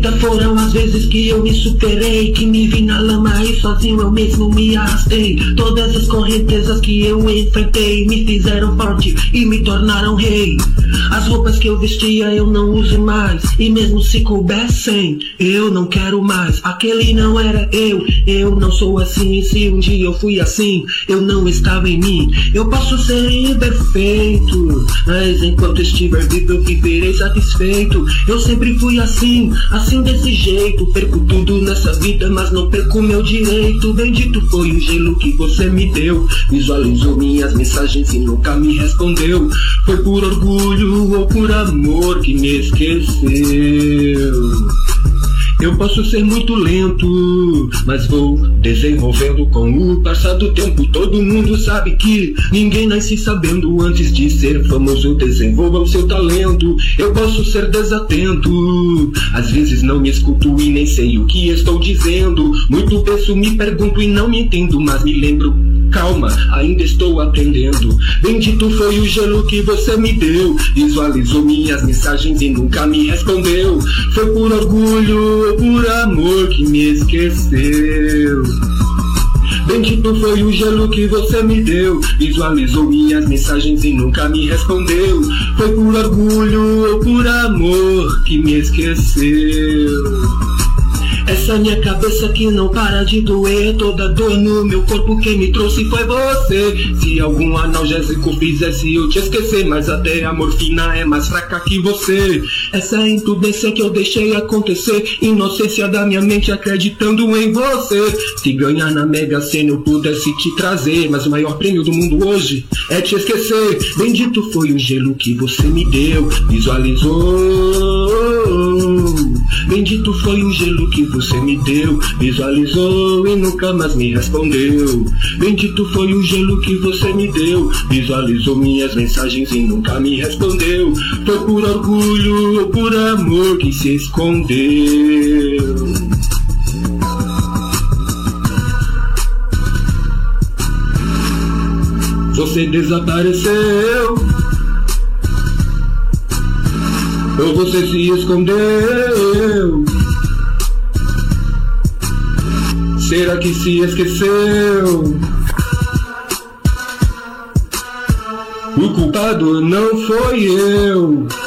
Muitas foram as vezes que eu me superei, que me vi na lama e sozinho eu mesmo me arrastei. Todas as correntezas que eu enfrentei me fizeram forte e me tornaram rei. As roupas que eu vestia eu não uso mais, e mesmo se coubessem, eu não quero mais. Aquele não era eu não sou assim. E se um dia eu fui assim, eu não estava em mim. Eu posso ser imperfeito, mas enquanto estiver vivo eu viverei satisfeito. Eu sempre fui assim desse jeito. Perco tudo nessa vida, mas não perco meu direito. Bendito foi o gelo que você me deu, visualizou minhas mensagens e nunca me respondeu. Foi por orgulho ou por amor que me esqueceu. Eu posso ser muito lento, mas vou desenvolvendo com o passar do tempo. Todo mundo sabe que ninguém nasce sabendo. Antes de ser famoso, desenvolva o seu talento. Eu posso ser desatento, às vezes não me escuto e nem sei o que estou dizendo. Muito penso, me pergunto e não me entendo, mas me lembro, calma, ainda estou aprendendo. Bendito foi o gelo que você me deu, visualizou minhas mensagens e nunca me respondeu. Foi por orgulho ou por amor que me esqueceu. Bendito foi o gelo que você me deu, visualizou minhas mensagens e nunca me respondeu. Foi por orgulho ou por amor que me esqueceu. Essa minha cabeça que não para de doer, toda dor no meu corpo, quem me trouxe foi você. Se algum analgésico fizesse eu te esquecer, mas até a morfina é mais fraca que você. Essa imprudência que eu deixei acontecer, inocência da minha mente acreditando em você. Se ganhar na Mega Sena eu pudesse te trazer, mas o maior prêmio do mundo hoje é te esquecer. Bendito foi o gelo que você me deu, visualizou. Bendito foi o gelo que você me deu, visualizou e nunca mais me respondeu. Bendito foi o gelo que você me deu, visualizou minhas mensagens e nunca me respondeu. Foi por orgulho ou por amor que se escondeu. Você desapareceu, ou você se escondeu? Será que se esqueceu? O culpado não foi eu.